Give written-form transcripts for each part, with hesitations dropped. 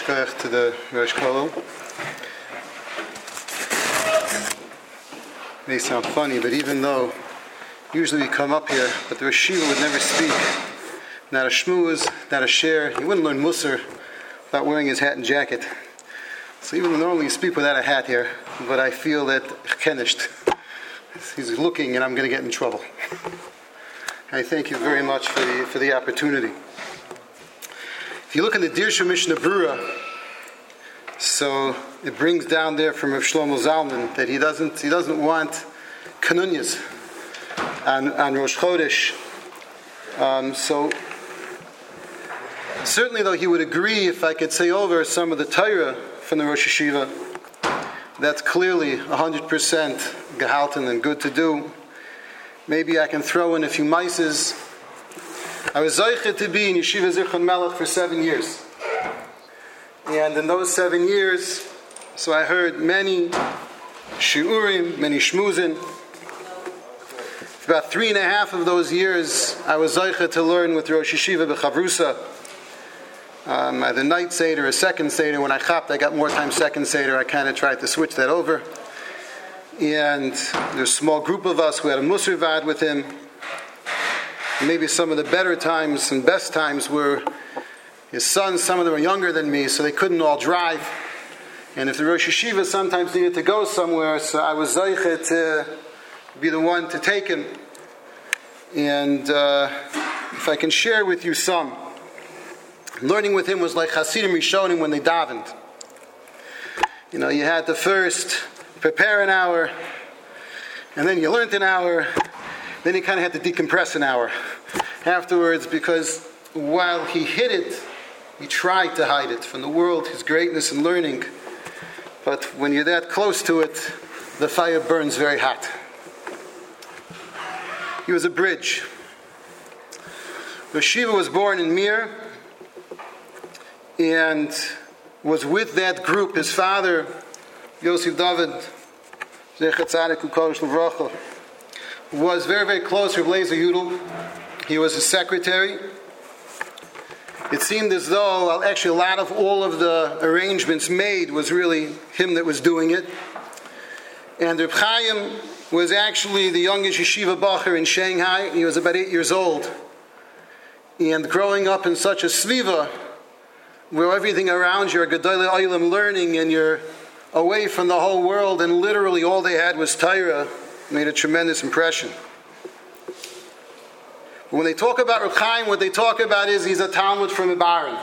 Yishkoyach to the Rosh Kollel. May sound funny, but even though usually we come up here, but the Rosh Yeshiva would never speak. Not a shmuz, not a share. He wouldn't learn Musar without wearing his hat and jacket. So even though normally you speak without a hat here, but I feel that chenished. He's looking and I'm going to get in trouble. I thank you very much for the opportunity. If you look in the Dirsha Mishnah Brura, so it brings down there from Rav Shlomo Zalman that he doesn't want kanunyas on Rosh Chodesh. So certainly though he would agree if I could say over some of the Torah from the Rosh Yeshiva, that's clearly 100% gehalten and good to do. Maybe I can throw in a few maises. I was zeicher to be in Yeshiva Zichron Melech for 7 years. And in those 7 years, so I heard many shiurim, many shmuzin. For about 3.5 of those years, I was zeicher to learn with Rosh Yeshiva B'Chavrusa. Either night Seder or second Seder. When I chapped, I got more time second Seder. I kind of tried to switch that over. And there's a small group of us who had a Musar Vad with him. Maybe some of the better times and best times were his sons. Some of them were younger than me, so they couldn't all drive. And if the Rosh Yeshiva sometimes needed to go somewhere, so I was zeicher to be the one to take him. And if I can share with you some, learning with him was like Hasidim Rishonim when they davened. You know, you had to first prepare an hour, and then you learned an hour, then you kind of had to decompress an hour afterwards, because while he hid it, he tried to hide it from the world, his greatness and learning. But when you're that close to it, the fire burns very hot. He was a bridge. Rosh Yeshiva was born in Mir, and was with that group. His father, Yosef David, was very, very close to Reb Leizer Yudel. He was his secretary. It seemed as though, actually, a lot of all of the arrangements made was really him that was doing it. And Reb Chaim was actually the youngest yeshiva bacher in Shanghai. He was about 8 years old. And growing up in such a sviva, where everything around you are Gedolei Olam learning, and you're away from the whole world, and literally all they had was Torah, made a tremendous impression. But when they talk about Reb Chaim, what they talk about is he's a Talmud from Ibaran.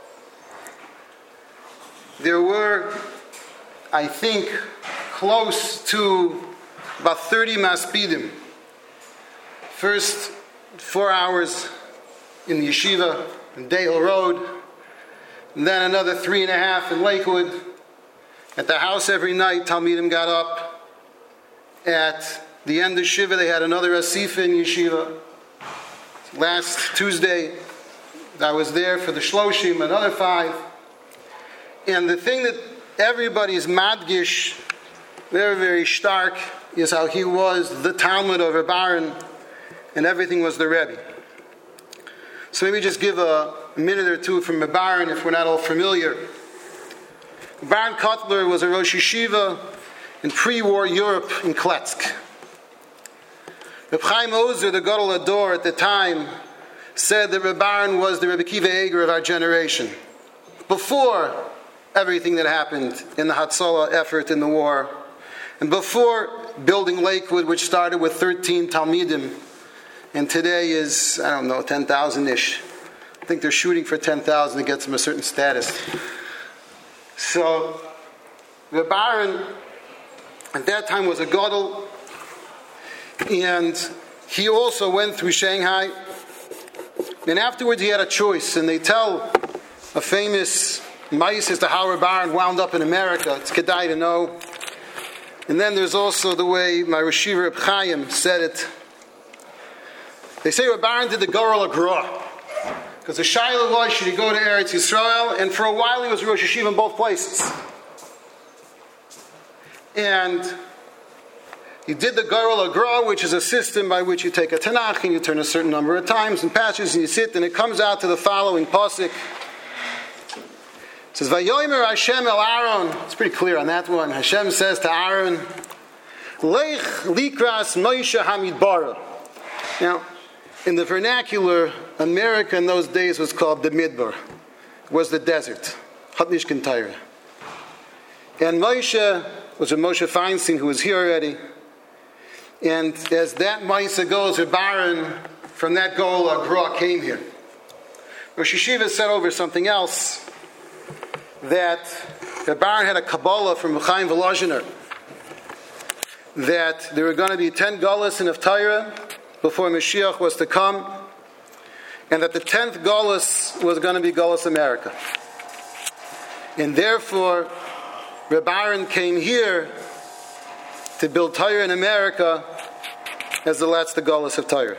There were, I think, close to about 30 maspidim. First 4 hours in the yeshiva, in Dale Road, and then another 3.5 in Lakewood. At the house every night, Talmidim got up. At the end of Shiva, they had another Asifa in Yeshiva. Last Tuesday, I was there for the Shloshim, another 5. And the thing that everybody is madgish, very, very stark, is how he was the Talmud of Reb Aaron, and everything was the Rebbe. So maybe just give a minute or two from Reb Aaron if we're not all familiar. Reb Aaron Kotler was a Rosh Yeshiva in pre-war Europe in Kletsk. Reb Chaim Ozer, the Gadol Ador at the time, said that Reb Aaron was the Rebbe Kiva Eger of our generation. Before everything that happened in the Hatzalah effort in the war, and before building Lakewood, which started with 13 Talmidim, and today is, 10,000-ish. I think they're shooting for 10,000 to get them a certain status. So, Reb Aaron, at that time, was a Gadol, and he also went through Shanghai. And afterwards, he had a choice, and they tell a famous ma'is as to how Reb Aaron wound up in America. It's kedai to know. And then there's also the way my Rosh Yeshiva Reb Chaim said it. They say Reb Aaron did the Gorel Agra, because the Shaila was, should he go to Eretz Yisrael? And for a while he was Rosh Yeshiva in both places. And he did the Gorel Agra, which is a system by which you take a Tanakh and you turn a certain number of times and passages and you sit, and it comes out to the following pasuk. It says, Vayomer Hashem el Aaron. It's pretty clear on that one. Hashem says to Aaron, Lech likras Moshe hamidbara. Now, in the vernacular, America in those days was called the Midbar. It was the desert. Hatnishkin Torah. And Moshe was a Moshe Feinstein who was here already. And as that Maisa goes, Reb Aaron, from that goal, Gra came here. Rosh Yeshiva said over something else, that Reb Aaron had a Kabbalah from Chaim Volozhiner, that there were going to be 10 Gullus in Haftarah before Mashiach was to come, and that the 10th Gullus was going to be Gullus America. And therefore, Reb Aaron came here to build Torah in America as the last Gullus of Torah.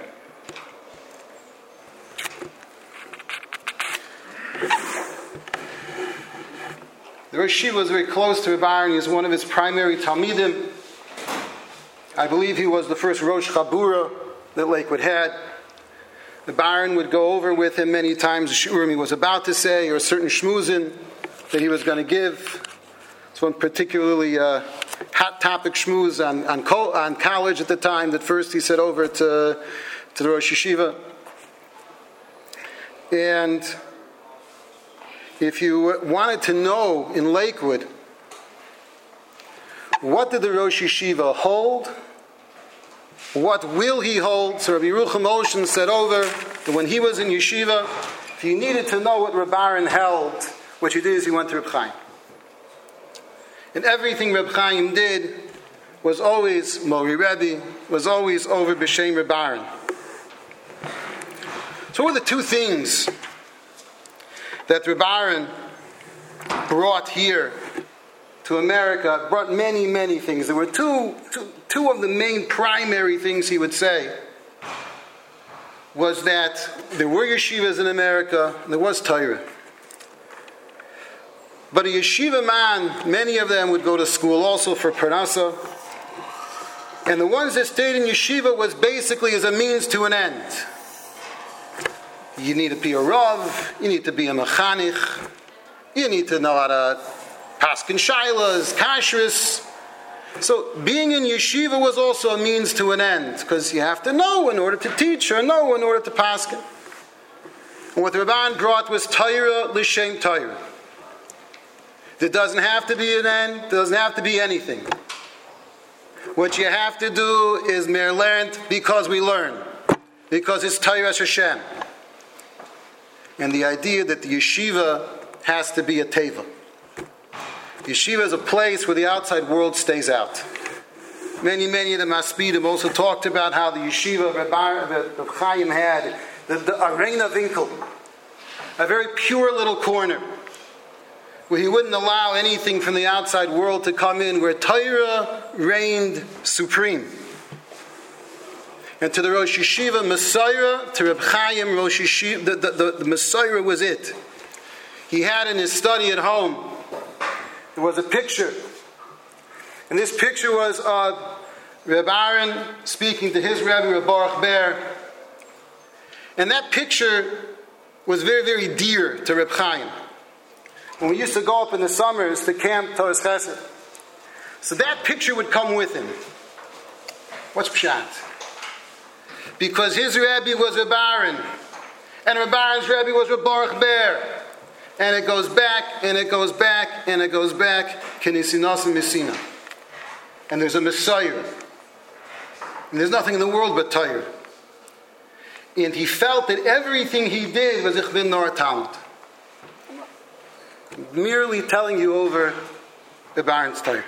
The Rosh Yeshiva was very close to Reb Aaron. He was one of his primary Talmidim. I believe he was the first Rosh Chabura that Lakewood had. Reb Aaron would go over with him many times the shurim he was about to say, or a certain shmuzin that he was going to give. It's one particularly hot topic shmuz on college at the time that first he said over to the Rosh Yeshiva. And if you wanted to know in Lakewood, what did the Rosh Yeshiva hold? What will he hold? So Rabbi Yerucham Olshan said over that when he was in yeshiva, if you needed to know what Reb Aaron held, what you did is you went to Reb Chaim. And everything Reb Chaim did was always Mori Rebbe, was always over B'Shem Reb Aaron. So what are the two things that Reb Aaron brought here to America? Brought many, many things. There were two of the main primary things he would say was that there were yeshivas in America, and there was Torah. But a yeshiva man, many of them would go to school also for Parnasa. And the ones that stayed in yeshiva was basically as a means to an end. You need to be a Rav, you need to be a Mechanich, you need to know how to paskin shailas, kashrus. So being in yeshiva was also a means to an end, because you have to know in order to teach, or know in order to paskin. And what the Rabban brought was Torah l'shem Torah. There doesn't have to be an end, there doesn't have to be anything. What you have to do is mer learned because we learn, because it's Torah Hashem. And the idea that the yeshiva has to be a teva. Yeshiva is a place where the outside world stays out. Many of the Maspidim also talked about how the yeshiva Reb Chaim had the arena winkel, a very pure little corner, where he wouldn't allow anything from the outside world to come in, where Torah reigned supreme. And to the Rosh Yeshiva, Messiah, to Reb Chaim, Rosh Yeshiva, the Messiah was it. He had in his study at home, there was a picture. And this picture was of Reb Aaron speaking to his Rebbe, Reb Baruch Ber. And that picture was very, very dear to Reb Chaim. When we used to go up in the summers to camp Torah Chesed, so that picture would come with him. What's pshat? Because his Rebbe was Reb Aaron, and Reb Aaron's Rebbe was Reb Baruch Ber. And it goes back, and it goes back, and it goes back, Kenisinas and Messina. And there's a Messiah. And there's nothing in the world but Torah. And he felt that everything he did was Ich bin nor talent. Merely telling you over the Baron's Torah.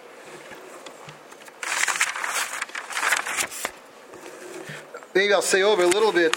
Maybe I'll say over a little bit.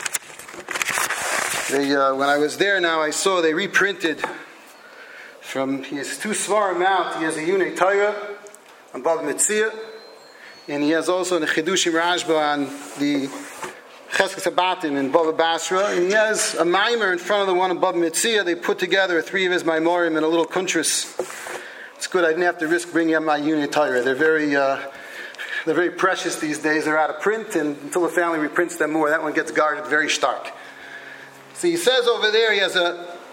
When I was there now, I saw they reprinted from his two Svarim out. He has a Yunei Torah on Bava Metzia, and he has also the Chidushim Rashba on the Cheskes Habatim in Bava Basra, and he has a mimer in front of the one in Bava Metzia. They put together three of his Maimorim in a little kuntris. It's good. I didn't have to risk bringing up my Yunei Torah. They're very precious these days. They're out of print, and until the family reprints them more, that one gets guarded very stark. So he says over there, he has a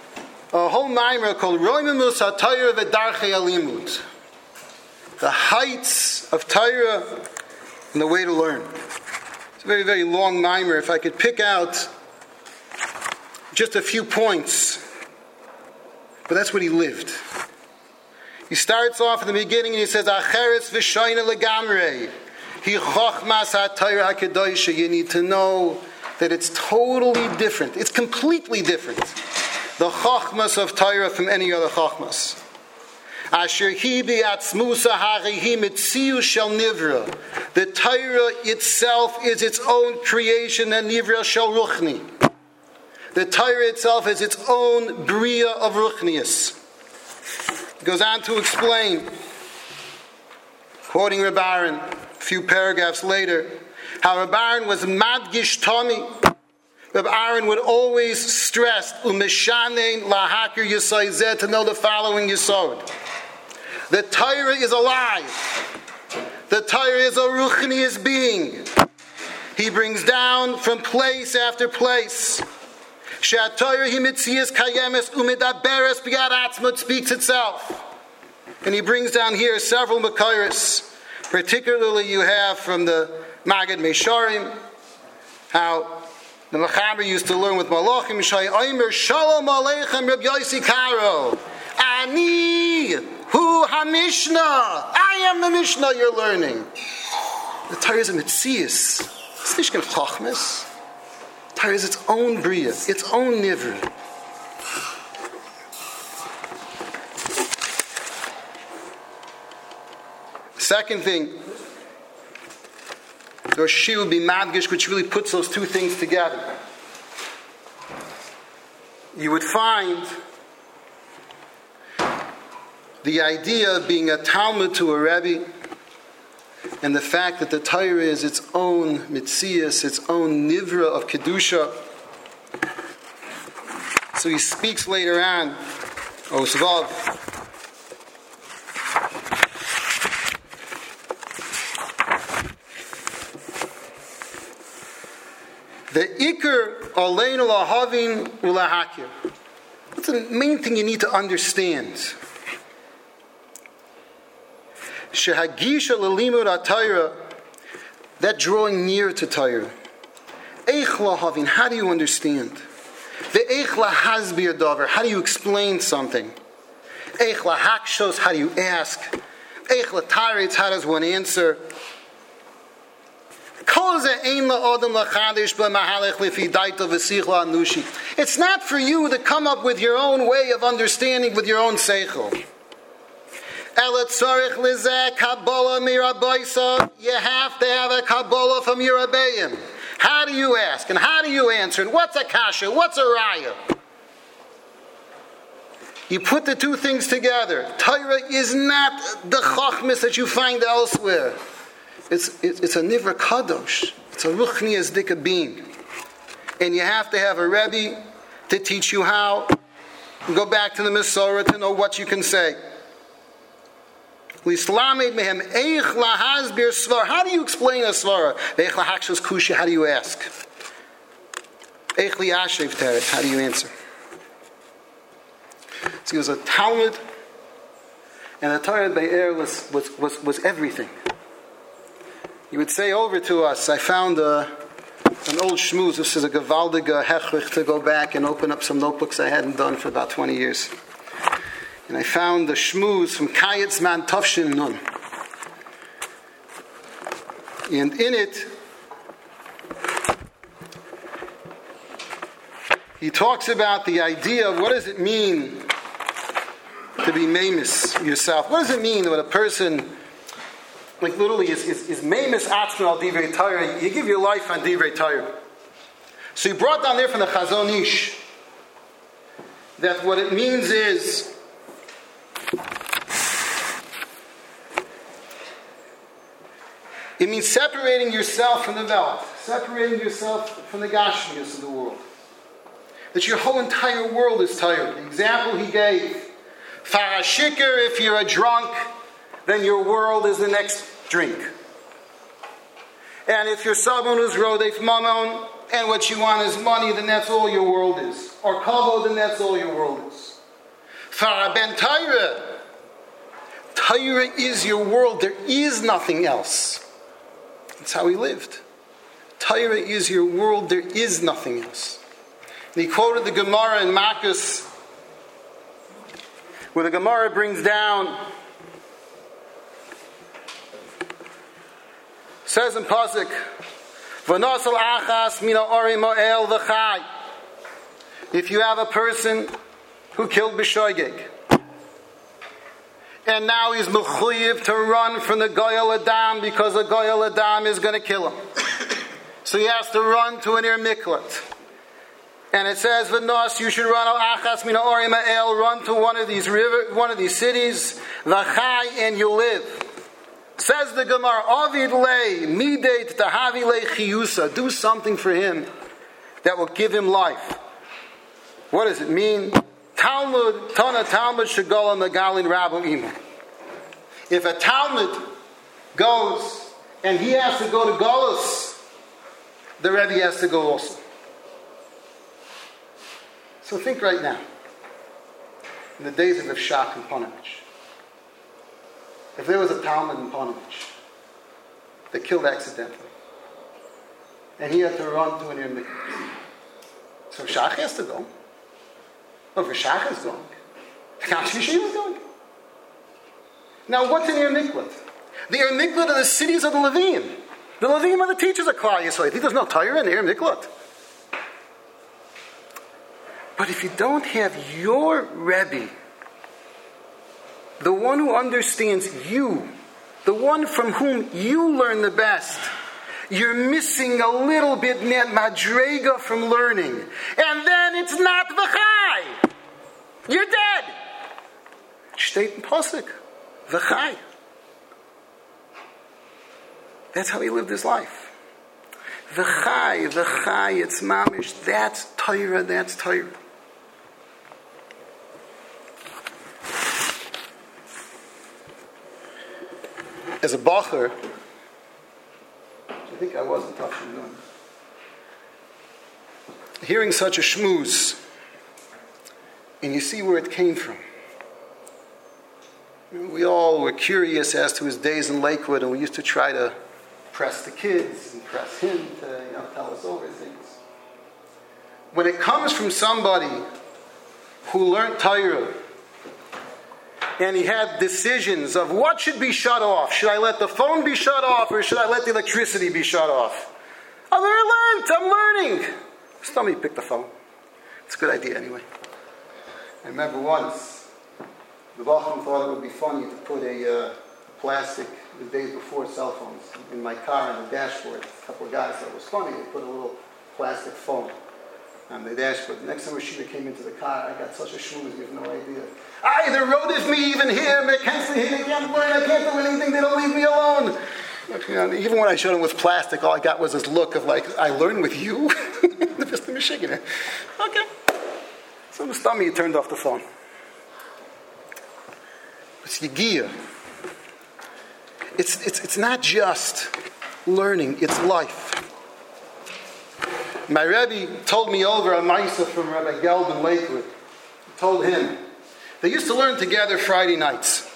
a whole mimer called Roimimus HaTorah V'Darchei Alimut. The heights of Torah and the way to learn. It's a very, very long mimer. If I could pick out just a few points, but that's what he lived. He starts off in the beginning and he says, Acheres v'shoyne legamrei. He chochmas ha-Torah HaKadosh. You need to know that it's totally different. It's completely different. The chochmas of Torah from any other chochmas. Asher hi bi'atzmusa harihi mitziu shel nivra. The Torah itself is its own creation, and nivra shel ruchni. The Torah itself is its own bria of ruchnius. He goes on to explain, quoting Reb Aaron a few paragraphs later, how Reb Aaron was madgish Tommy. Reb Aaron would always stress u'mishanein lahakir yisai zeh, to know the following yisod. The Torah is alive. The Torah is a ruchnius being. He brings down from place after place. She'atorah hi mitzias kayemes u'medaberes b'yad atzma, speaks itself. And he brings down here several makayros. Particularly you have from the Magid Mesharim, how the Mechaber used to learn with Malachim, Shai Omer Shalom Aleichem Reb Yossi Karo. Ani Hu HaMishnah. I am the Mishnah you're learning. The Torah is a Metzias. It's nicht kein Chachmas. The Torah is its own Bria, its own Nivra. Second thing, the Rosh Hashanah would be Madgish, which really puts those two things together. You would find the idea of being a Talmud to a Rebbe, and the fact that the Torah is its own Mitzias, its own Nivra of Kedusha. So he speaks later on, Osvav, the Iker Aleinu Lahavin Ulahakir. What's the main thing you need to understand? Shehagisha Lelimud HaTorah, that drawing near to Torah. Eich Lahavin, how do you understand? The Eich Lahazbir Dover, how do you explain something? Eich Lahakshos, how do you ask? Eich Lataritz, how does one answer? It's not for you to come up with your own way of understanding with your own seichel. You have to have a Kabbalah from your Rebbeim. How do you ask and how do you answer? And what's a kasha? What's a raya? You put the two things together. Torah is not the chachmis that you find elsewhere. It's a nivra kadosh. It's a ruchnias dika being. And you have to have a Rebbe to teach you how. Go back to the Masorah to know what you can say. How do you explain a svara? How do you ask? How do you answer? So he was a Talmud, and the Torah Be'er was everything. He would say over to us, I found an old shmooze. This is a gewaldige hechrich to go back and open up some notebooks I hadn't done for about 20 years. And I found the shmooze from Kayetz Man Tavshin Nun. And in it, he talks about the idea of what does it mean to be meimis yourself. What does it mean when a person, like literally, is meimis atzma al divrei Torah? You give your life on divrei Torah. So he brought down there from the Chazon Ish that what it means is it means separating yourself from the Welt, separating yourself from the Gashmius of the world. That your whole entire world is Torah. The example he gave, Farashikar, if you're a drunk, then your world is the next drink. And if you're someone who's Rodef Mammon, and what you want is money, then that's all your world is. Or Kavod, then that's all your world is. Far ben Torah. Torah is your world. There is nothing else. That's how he lived. Torah is your world. There is nothing else. And he quoted the Gemara in Makos, where the Gemara brings down, says in Pasuk, V'nosel achas mina ori mo'el v'chai. If you have a person who killed b'shoigeg, and now he's mechuyev to run from the Goyal Adam because the Goyal Adam is going to kill him. So he has to run to an Ir Miklat. And it says, V'nos, you should run al achas mina ori mo'el, run to one of these cities, v'chai, and you live. Says the Gemara, Avid lei, midate tahavi lei chiyusa. Do something for him that will give him life. What does it mean? Talmud, Tana Talmud Shagola Megalin Rabu Ima. If a Talmud goes and he has to go to Golos, the Rebbe has to go also. So think right now, in the days of Shach and Ponovich, if there was a Talmud in Ponovich that killed accidentally, and he had to run to an Ir Miklat, so Shach has to go. But if Shach is going, the Kadosh Yeshiva is going. Now, what's an Ir Miklat? The Ir Miklat are the cities of the Levim. The Levim are the teachers of Klal Yisrael. You think there's no Torah in the Ir Miklat? But if you don't have your Rebbe, the one who understands you, the one from whom you learn the best, you're missing a little bit net madrega from learning. And then it's not v'chai. You're dead. Steht in Pasuk. V'chai. That's how he lived his life. V'chai, v'chai, it's mamish. That's Torah, that's Torah. As a bacher, I think I wasn't touching them. Hearing such a shmooze, and you see where it came from. We all were curious as to his days in Lakewood, and we used to try to press the kids and press him to tell us over things. When it comes from somebody who learned Torah, and he had decisions of what should be shut off. Should I let the phone be shut off, or should I let the electricity be shut off? I'm learning. Somebody picked the phone. It's a good idea anyway. I remember once, the Bacham thought it would be funny to put a plastic, the days before cell phones, in my car on the dashboard. A couple of guys thought it was funny. They put a little plastic phone on the dashboard. The next time Rashida came into the car, I got such a shmooze, you have no idea. The road is me even here. I can't learn. I can't do anything. They don't leave me alone. Even when I showed him with plastic, all I got was this look of like, I learned with you? Mr. Michigan. Okay. So the stomach, he turned off the phone. It's Yegiya. It's not just learning, it's life. My Rebbe told me over a Maisa from Rabbi Gelb in Lakewood. He told him, they used to learn together Friday nights.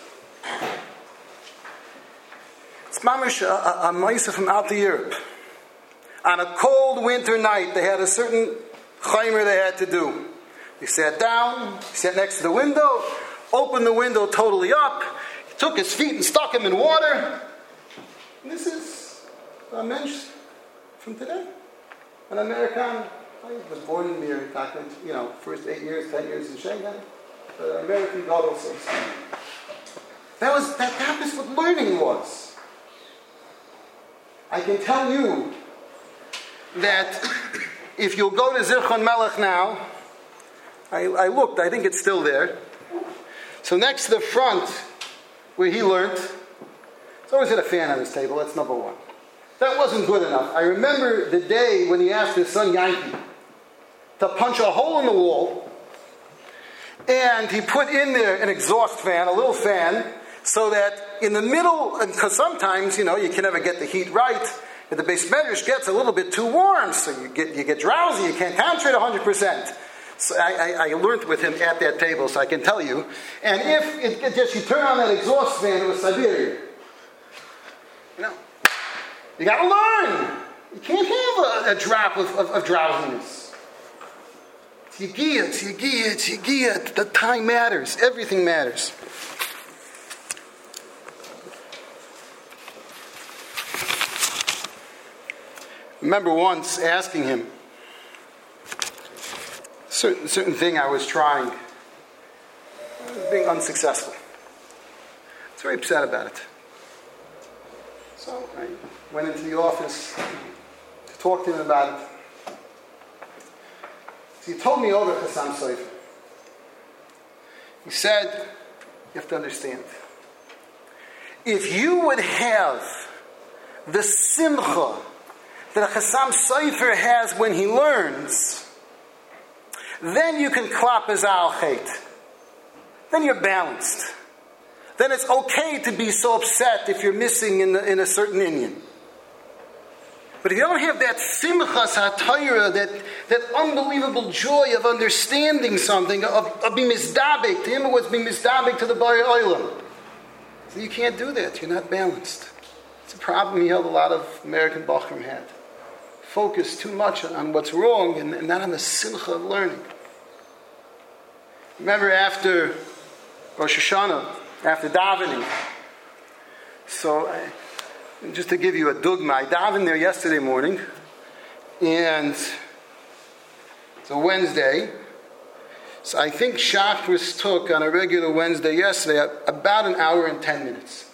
It's mamish a Maisa from out to Europe. On a cold winter night, they had a certain chaimer they had to do. He sat down, he sat next to the window, opened the window totally up, he took his feet and stuck them in water. And this is a mensch from today. An American. I was born in Mir, first 8 years, 10 years in Schengen. American God also. That was what learning was. I can tell you that if you'll go to Zichron Melech now, I looked, I think it's still there. So next to the front, where he learned, there's always had a fan on his table, that's number one. That wasn't good enough. I remember the day when he asked his son Yankee to punch a hole in the wall, and he put in there an exhaust fan, a little fan, so that in the middle, because sometimes, you can never get the heat right, and the base medrash gets a little bit too warm, so you get drowsy, you can't concentrate 100%. So I learned with him at that table, so I can tell you. And if it just, you turn on that exhaust fan, it was Siberia. You got to learn. You can't have a drop of drowsiness. It's Yigiyah. The time matters. Everything matters. Remember once asking him certain thing I was trying. I was being unsuccessful. I was very upset about it. So I went into the office to talk to him about it. So he told me over Chassam Sofer. He said, you have to understand, if you would have the simcha that a Chassam Sofer has when he learns, then you can klap his al chait. Then you're balanced. Then it's okay to be so upset if you're missing in a certain inyan. But if you don't have that simchas ha'tayra, that unbelievable joy of understanding something, of being mizdabek, to him it was being mizdabek to the Bari Olam. So you can't do that. You're not balanced. It's a problem he held a lot of American Bachrim had. Focus too much on what's wrong and not on the simcha of learning. Remember after Rosh Hashanah, after davening, so just to give you a dugma, I davened there yesterday morning, and it's a Wednesday, so I think Shacharis took on a regular Wednesday yesterday about an hour and 10 minutes.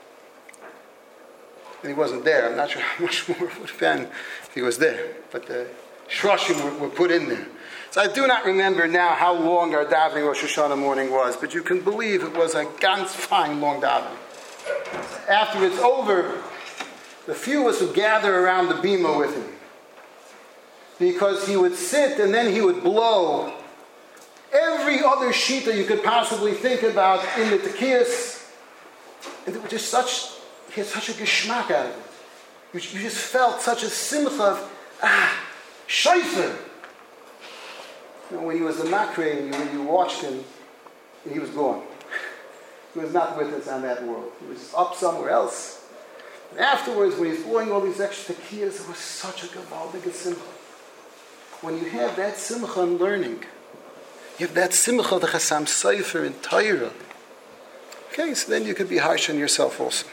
And he wasn't there. I'm not sure how much more it would have been if he was there. But the shroshim were put in there. So I do not remember now how long our davening Rosh Hashanah morning was, but you can believe it was a ganz fine long davening. After it's over, the few of us would gather around the bima with him. Because he would sit and then he would blow every other shita you could possibly think about in the tekiyas. And it was just he had such a geschmack out of it. You just felt such a simcha of, shayfer. When he was a makre, when you watched him, he was gone. He was not with us on that world. He was up somewhere else. And afterwards, when he's blowing all these extra tekiyas, it was such a gavaldig simcha. When you have that simcha in learning, you have that simcha of the Chassam Sofer in Torah. Okay, so then you can be harsh on yourself also.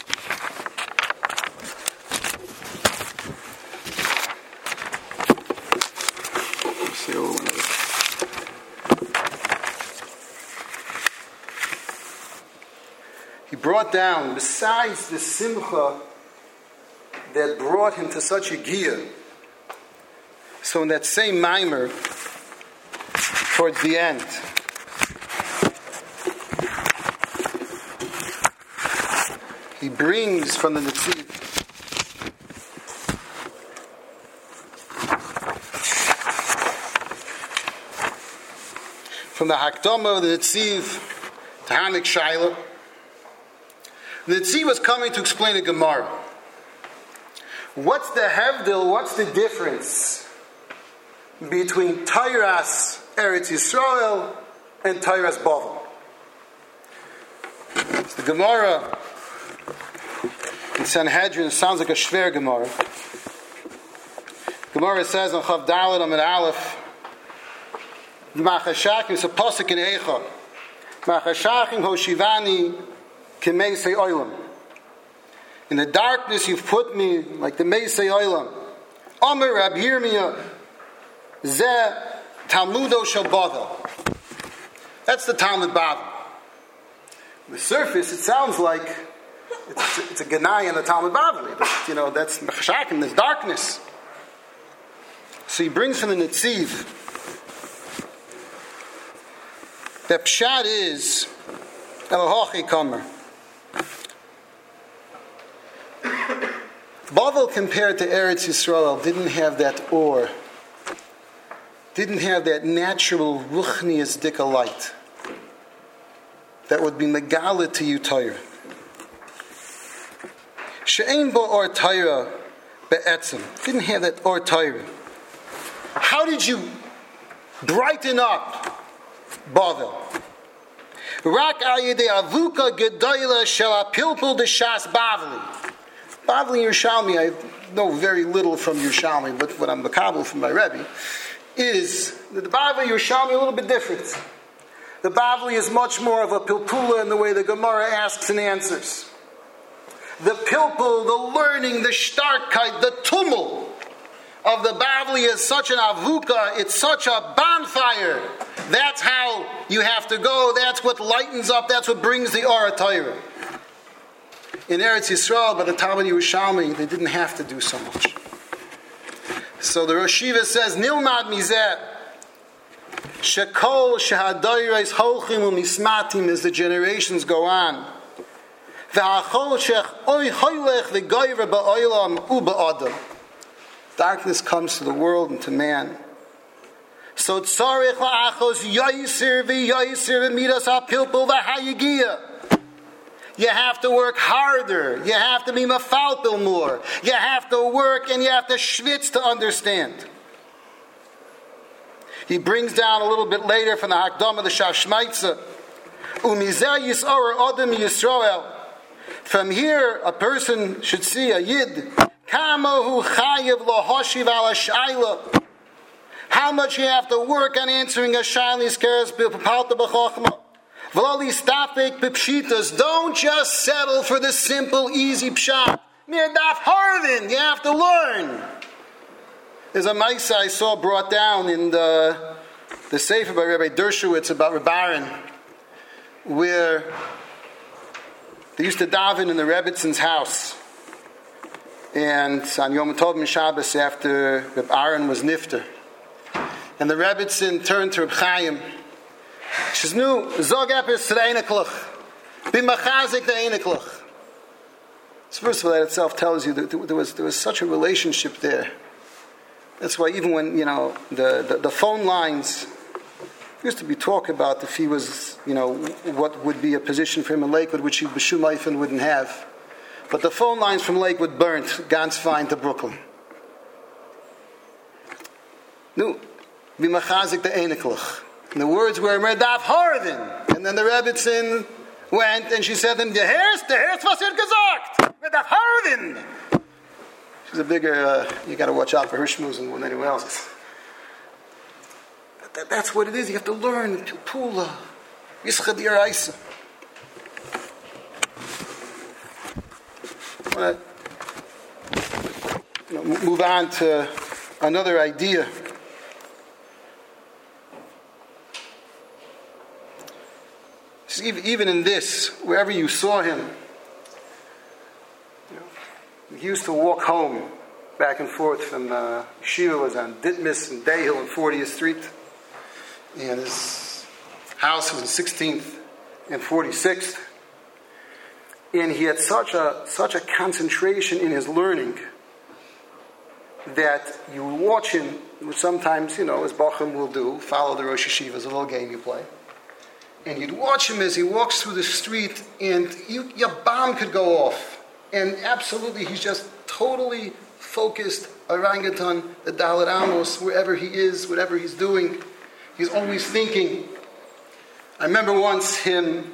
Brought down, besides the simcha that brought him to such a giyah. So in that same mimer, towards the end, he brings from the Netziv from the Hakdama of the Netziv to Hanik Shaila. The Netziv was coming to explain a Gemara. What's the hevdil, what's the difference between Tairas Eretz Yisrael and Tairas Bavel? The Gemara in Sanhedrin sounds like a Shver Gemara. Gemara says on Chav Dalet Amid Aleph, Machashakim, it's a pasuk in Eicha. Machashakim Hoshivani K'meisei Olam. In the darkness you've put me like the Meisei Olam. Omer Rab Yirmiyah Zeh Talmudo Shel Bavel. That's the Talmud Bavel. On the surface it sounds like it's a Ganai in the Talmud Bavel. But, that's Mechashakim, there's darkness. So he brings from the Netziv that Pshat is Elohachi Kamer. Bavel compared to Eretz Yisrael didn't have that or, didn't have that natural ruchnius dika light that would be megala to you Torah. She'ein bo or Torah be'etzim. Didn't have that or Torah. How did you brighten up Bavel. Rak ayidei avuka gedoyla shel apilpul d'shas Bavli. Bavli Yerushalmi, I know very little from Yerushalmi, but what I'm makabel from my Rebbe is that the Bavli Yerushalmi a little bit different. The Bavli is much more of a pilpula in the way the Gemara asks and answers. The pilpul, the learning, the starkheit, the tumul of the Bavli is such an avuka, it's such a bonfire. That's how you have to go. That's what lightens up. That's what brings the Or HaTorah. In Eretz Yisrael, by the Talmud Yerushalmi, they didn't have to do so much. So the Rosh Yeshiva says, Nilmad mizeh, shekol shehadoyres holchim u'mismatim, as the generations go on. Ve'achol shech oy hoylech v'goyre ba'olam u'ba'adam. Darkness comes to the world and to man. So tzarech la'achos yoyser v'yoyser v'midas ha'pilpul v'hayigiyah. You have to work harder. You have to be mafalpil more. You have to work and you have to schwitz to understand. He brings down a little bit later from the Hakdama, the Shashmaitza. Umizeh yis'or adam Yisrael. From here, a person should see a Yid. Kamahu chayiv lohoshiv ala shayla. How much you have to work on answering a shayli's keres b'palta b'chochma. Don't just settle for the simple, easy pshat. Mir daf harvin. You have to learn. There's a maisa I saw brought down in the Sefer by Rabbi Dershowitz about Reb Aaron, where they used to daven in the Rebbitzins' house. And on Yom Tov Shabbos, after Reb Aaron was nifter, and the Rebbitzin turned to Reb Chaim. She says, "Nu, zog epis to the einiklach, b'machazik the einiklach." This verse of that itself tells you that there was such a relationship there. That's why even when the phone lines used to be talk about if he was what would be a position for him in Lakewood which he b'shum Eifin wouldn't have, but the phone lines from Lakewood burnt ganz fine to Brooklyn. Nu, b'machazik the einiklach. And the words were Merdaf Harvin. And then the Rebbitzin went and she said to him, the Herst was gesagt. Merdaf Harvin. She's a bigger, you got to watch out for her schmoozing than anyone else's. That's what it is. You have to learn. Pula. Yischad Yeraisa. I want to move on to another idea. Even in this, wherever you saw him, he used to walk home back and forth from Yeshiva was on Ditmas and Dayhill and 40th Street, and his house was in 16th and 46th, and he had such a concentration in his learning that you would watch him, which sometimes, as Bacham will do, follow the Rosh Yeshiva as a little game you play. And you'd watch him as he walks through the street, and your bomb could go off. And absolutely, he's just totally focused, orangutan, the Dalit Amos, wherever he is, whatever he's doing. He's always thinking. I remember once him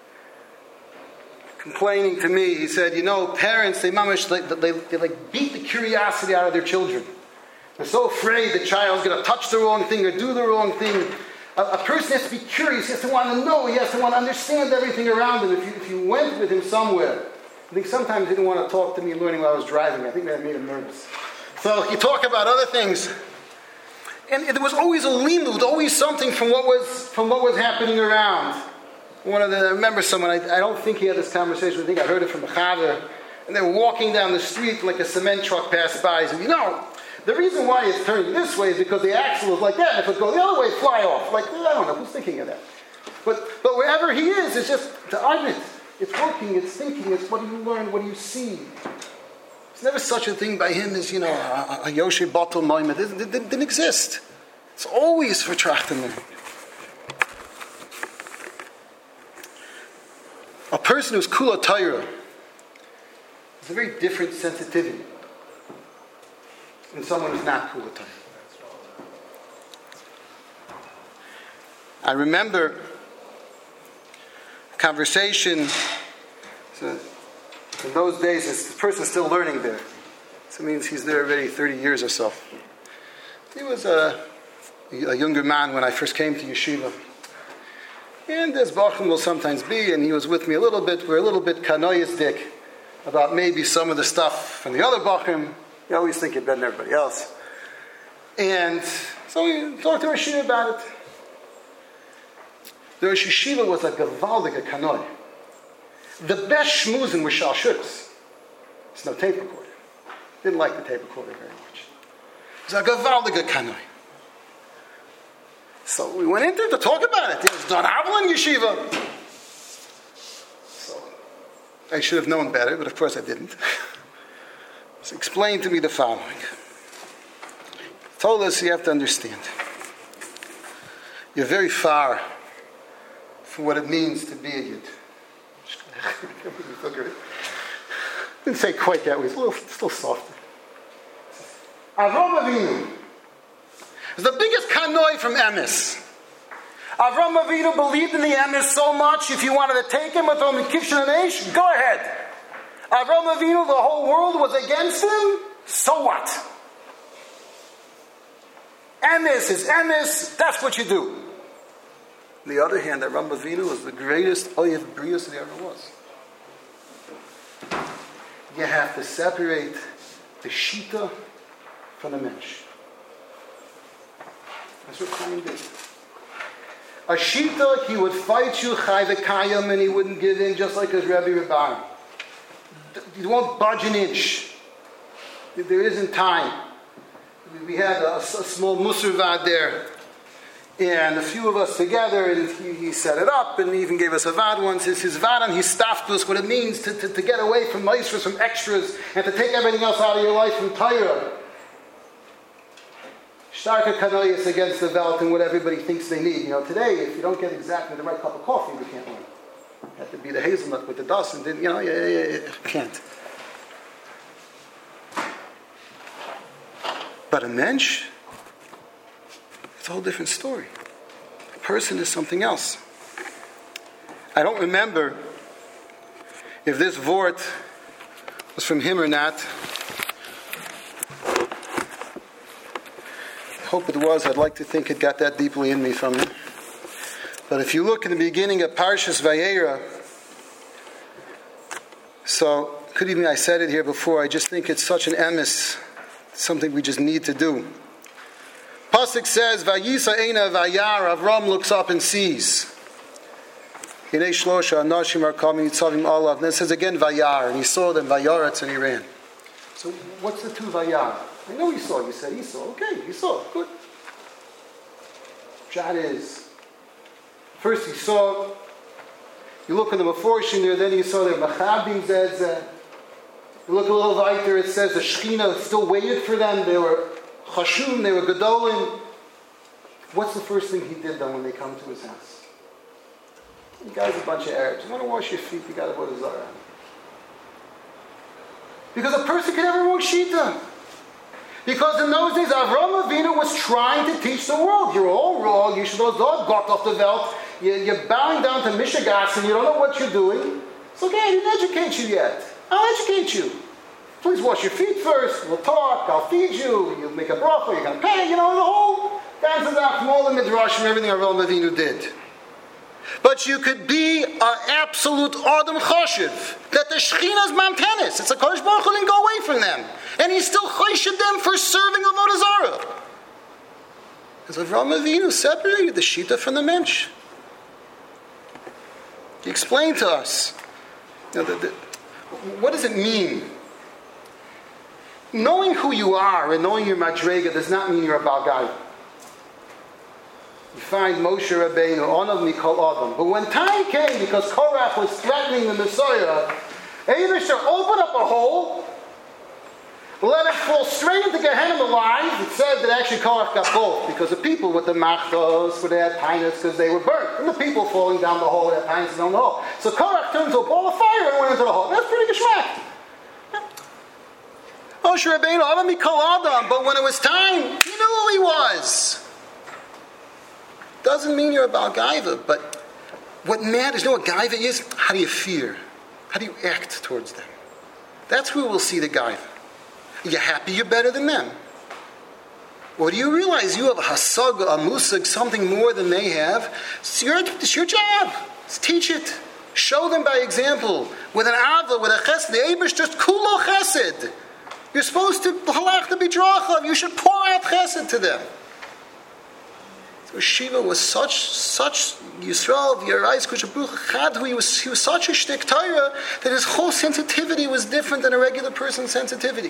complaining to me. He said, parents, they beat the curiosity out of their children. They're so afraid the child's going to touch the wrong thing or do the wrong thing. A person has to be curious. He has to want to know. He has to want to understand everything around him. If you went with him somewhere, I think sometimes he didn't want to talk to me learning while I was driving. I think that made him nervous. So he talked about other things. And there was always a limud, always something from what was happening around. I remember someone, I don't think he had this conversation, I think I heard it from a chaver, and they were walking down the street like a cement truck passed by. He said, the reason why it's turning this way is because the axle is like that, and if it goes the other way, fly off. I don't know, who's thinking of that? But wherever he is, it's just the argument. It's working, it's thinking, it's what do you learn, what do you see? There's never such a thing by him as, a Yoshe Batel Moimed. It didn't exist. It's always for Trachtenberg. A person who's Kula Torah has a very different sensitivity than someone who's not Kula Torah. I remember a conversation. So in those days, this person's still learning there. So it means he's there already 30 years or so. He was a younger man when I first came to yeshiva. And as Bachim will sometimes be, and he was with me a little bit, we're a little bit kanoyisdik about maybe some of the stuff from the other Bachim. You always think you're better than everybody else. And so we talked to Rosh Yeshiva about it. The Rosh Yeshiva was a gewaldige kanoy. The best schmoozing was Shal Shudas. There's no tape recorder. Didn't like the tape recorder very much. It was a gewaldige kanoy. So we went in there to talk about it. It was Don Avalon Yeshiva. So I should have known better, but of course I didn't. So explained to me the following. He told us you have to understand. You're very far from what it means to be a Yid. Didn't say quite that way. It's still softer. Avram Avinu is the biggest kanoi from Emes. Avram Avinu believed in the Emes so much, if you wanted to take him and throw him in Kivshan and Eish, go ahead. Avram Avinu, the whole world was against him, so what? Emes is Emes, that's what you do. On the other hand, Avram Avinu was the greatest Oyev Brius there ever was. You have to separate the Shita from the Mensch. That's what Chaim did. A Shita, he would fight you, Chai V'Kayim, and he wouldn't give in, just like his Rebbe Rabban. You won't budge an inch. There isn't time. We had a small Musar there, and a few of us together, and he set it up, and he even gave us a vad once. His vad, and he staffed us what it means to get away from maestros, from extras, and to take everything else out of your life from Torah. Starka kanoyas against the Welt and what everybody thinks they need. You know, today, if you don't get exactly the right cup of coffee, you can't learn. You have to be the hazelnut with the dust, and then, you can't. But a mensch, it's a whole different story. A person is something else. I don't remember if this vort was from him or not. I hope it was. I'd like to think it got that deeply in me from him. But if you look in the beginning of Parshas Vayera, so could even I said it here before, I just think it's such an emes, something we just need to do. Pasuk says, Vayisa Eina Vayar, Avram looks up and sees. Hinei Shlosha Anashim are coming, Yitzavim Olav. And then it says again Vayar, and he saw them, Vayaretz, and he ran. So what's the two Vayar? I know he saw. You said he saw. Okay, he saw. Good. Pshat is, first he saw, you look at the Meforshim there, then you saw their Machabim Zed. You look a little weiter, it says the Shechina still waited for them. They were Chashum, they were Gedolim. What's the first thing he did then when they come to his house? You guys are a bunch of Arabs. You want to wash your feet, you got to put a Zara on. Because a person can have a wrong Shita. Because in those days, Avram Avinu was trying to teach the world. You're all wrong. You should have got off the Welt. You're bowing down to Mishagas and you don't know what you're doing. It's okay, I didn't educate you yet. I'll educate you. Please wash your feet first. We'll talk. I'll feed you. You'll make a bracha. You're going to pay. The whole dance of that from all the Midrash and everything Avram Avinu did. But you could be an absolute Adam Choshev, that the Shechina's Mamtenis, it's a Kodesh Baruch Hu didn't go away from them. And he still choshed them for serving Avodah Zarah. Because Avram Avinu separated the Shita from the Mensch. He explained to us, what does it mean? Knowing who you are and knowing your Madrega does not mean you're a Balgai. You find Moshe Rabbeinu, Onav Mikol Adam. But when time came, because Korach was threatening the Messiah, Eibusher opened up a hole, let it fall straight into Gehenna alive. It said that actually Korach got both, because the people with the machtos, with their pinus, because they were burnt. And the people falling down the hole with their pinus down the hole. So Korach turned into a ball of fire and went into the hole. That's pretty geschmack. Moshe Rabbeinu, Onav Mikol Adam. But when it was time, he knew who he was. doesn't mean you're a Baal Gaiva, but what matters, you know what Gaiva is? How do you fear? How do you act towards them? That's where we'll see the Gaiva. Are you happy you're better than them? Or do you realize you have a hasag, a musag, something more than they have? It's your job. Let's teach it. Show them by example. With an ava, with a chesed. The Eibush just kulo chesed. You're supposed to halach the bidrachav. You should pour out chesed to them. So Shiva was such Yisrael, V'yarais Kushabuch Chadhu, he was such a shtick Torah that his whole sensitivity was different than a regular person's sensitivity.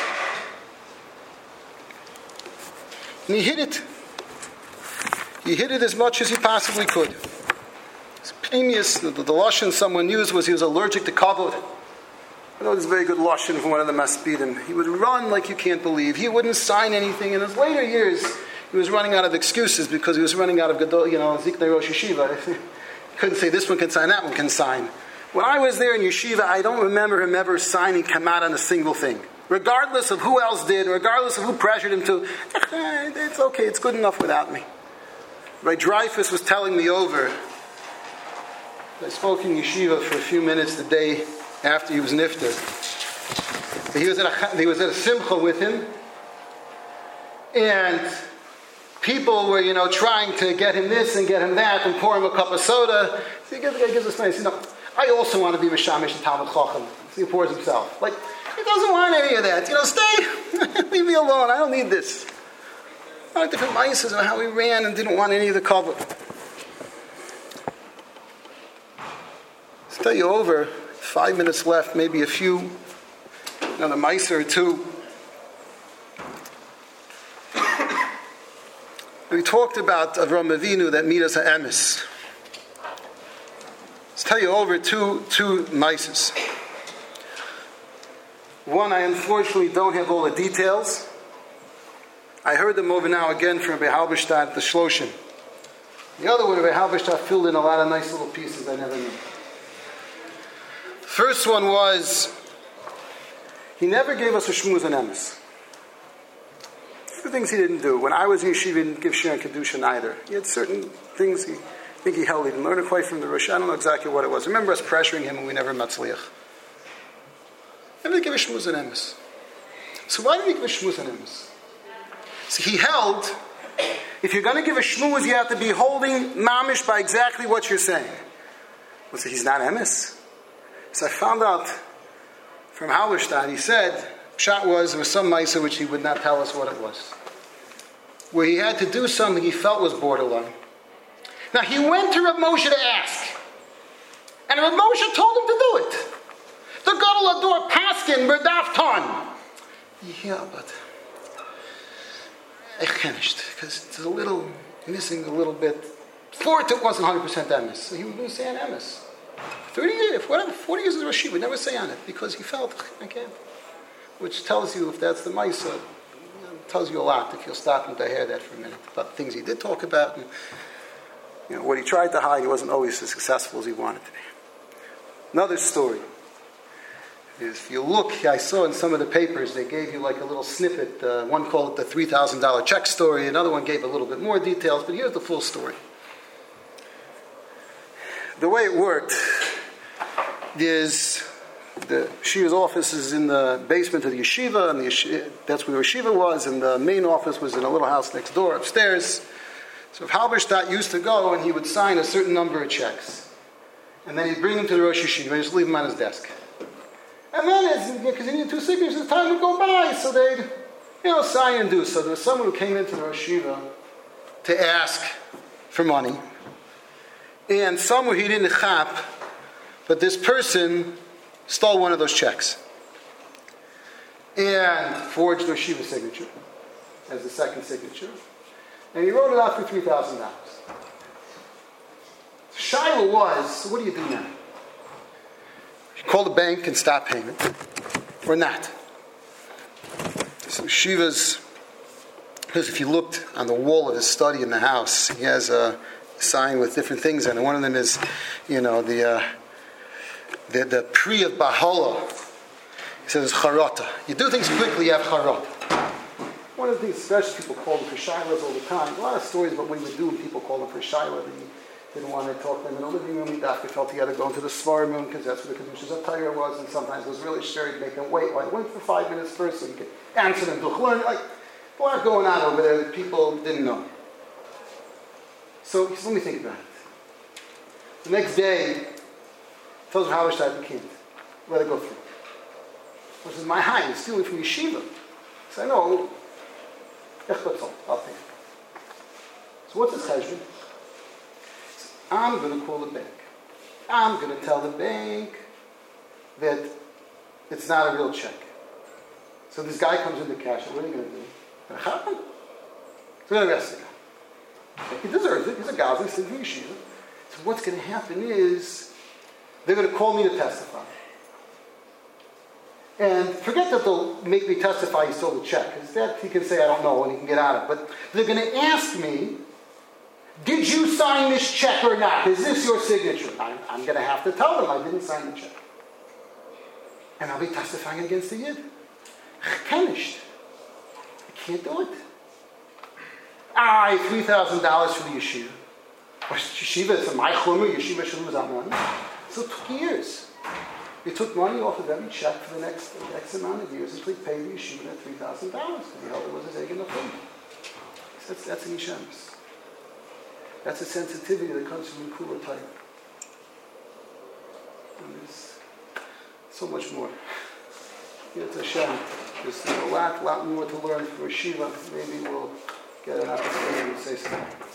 And he hid it. He hid it as much as he possibly could. Pneumius, the lashon someone used was he was allergic to kavod. I know this is a very good lashon from one of the Maspidim. He would run like you can't believe. He wouldn't sign anything. In his later years, he was running out of excuses because he was running out of Gadol, Ziknei Rosh Yeshiva. He couldn't say this one can sign, that one can sign. When I was there in Yeshiva, I don't remember him ever signing Kamat on a single thing. Regardless of who else did, regardless of who pressured him to, it's okay, it's good enough without me. Rabbi Dreyfus was telling me over. I spoke in Yeshiva for a few minutes the day after he was nifter. He was at a simcha with him, and people were, trying to get him this and get him that and pour him a cup of soda. So the guy gives us nice, I also want to be Meshamish and Talmud Chacham. So he pours himself. He doesn't want any of that. Stay. Leave me alone. I don't need this. A lot of different mices on how he ran and didn't want any of the cover. Let's tell you over, 5 minutes left, maybe a few, another mice or two. We talked about Avraham Avinu, that Midas HaEmes. Let's tell you over two mices. One, I unfortunately don't have all the details. I heard them over now again from Rabbi Halberstadt, the Shloshim. The other one, Rabbi Halberstadt filled in a lot of nice little pieces I never knew. First one was, he never gave us a shmuz and emes. The things he didn't do. When I was in yeshiva, he didn't give Shir and Kedushin either. He had certain things I think he held. He didn't learn it quite from the Rosh. I don't know exactly what it was. I remember us pressuring him and we never matzliach. Never give a shmuz and emes. So why did he give a shmuz and emes? So he held, if you're going to give a shmuz, you have to be holding mamish by exactly what you're saying. Well, so he's not emes. So I found out from Halberstadt, he said, Pshat was, there was some Maisa which he would not tell us what it was, where he had to do something he felt was borderline. Now he went to Reb Moshe to ask, and Reb Moshe told him to do it. The Gadol Ador Paskin Berdaf Ton. Yeah, but I finished because it's missing a little bit. For it wasn't 100% emes, so he would say an emes. 30 years, 40 years of Rosh, would never say on it because he felt I can't. Which tells you, if that's the Maisa, tells you a lot if you'll stop and to hear that for a minute about the things he did talk about and what he tried to hide. He wasn't always as successful as he wanted to be. Another story is, if you look, I saw in some of the papers they gave you like a little snippet. One called it the $3,000 check story. Another one gave a little bit more details. But here's the full story. The way it worked is, the yeshiva's office is in the basement of the yeshiva, and that's where the yeshiva was, and the main office was in a little house next door upstairs. So if Halberstadt used to go, and he would sign a certain number of checks, and then he'd bring them to the Rosh Yeshiva, and just leave them on his desk. And then, because he needed 2 signatures, time would go by, so they'd, sign and do. So there was someone who came into the Rosh Yeshiva to ask for money, and somewhere he didn't chap, but this person stole one of those checks and forged the yeshiva signature as the second signature, and he wrote it out for $3,000. Shiloh was, so what do you do now? You call the bank and stop payment, or not? So Shiva's, because if you looked on the wall of his study in the house, he has a sign with different things on it. One of them is, the Pri of Bahala. He says charata. You do things quickly, you have charata. One of the things, especially people call them for shilas all the time. A lot of stories about what he would do when people called him for shilah. He didn't want to talk to them in the living room. He felt he had to go into the svarim room because that's where the Kedushas of Torah was. And sometimes it was really scary to make them wait. Well, I went for 5 minutes first so he could answer them. Like, a lot going on over there that people didn't know. So he says, let me think about it. The next day, he tells her, Halberstadt, you can't. Let it go through. Which is my high. He's stealing from yeshiva. So I know. I'll pay. So what's his cheshbon? I'm going to call the bank. I'm going to tell the bank that it's not a real check. So this guy comes in to cash it. What are you going to do? He's going to arrest the guy. He deserves it. He's a Gazi, he's in yeshiva. So what's going to happen is they're going to call me to testify. And forget that they'll make me testify he stole the check, because that he can say I don't know and he can get out of it. But they're going to ask me, did you sign this check or not? Is this your signature? I'm going to have to tell them I didn't sign the check. And I'll be testifying against the Yid. Finished. I can't do it. I have $3,000 for the yeshiva. Or yeshiva, it's my chumrah, yeshiva shalom is out money. So it took years. They took money off of every check for the next X amount of years until he paid the yeshiva that $3,000 because he held it was his egg in the food. That's an Ishamis. That's a sensitivity that comes from the cooler type. And there's so much more. It's Hashem. There's a lot more to learn for Shiva. Maybe we'll get an opportunity to say something.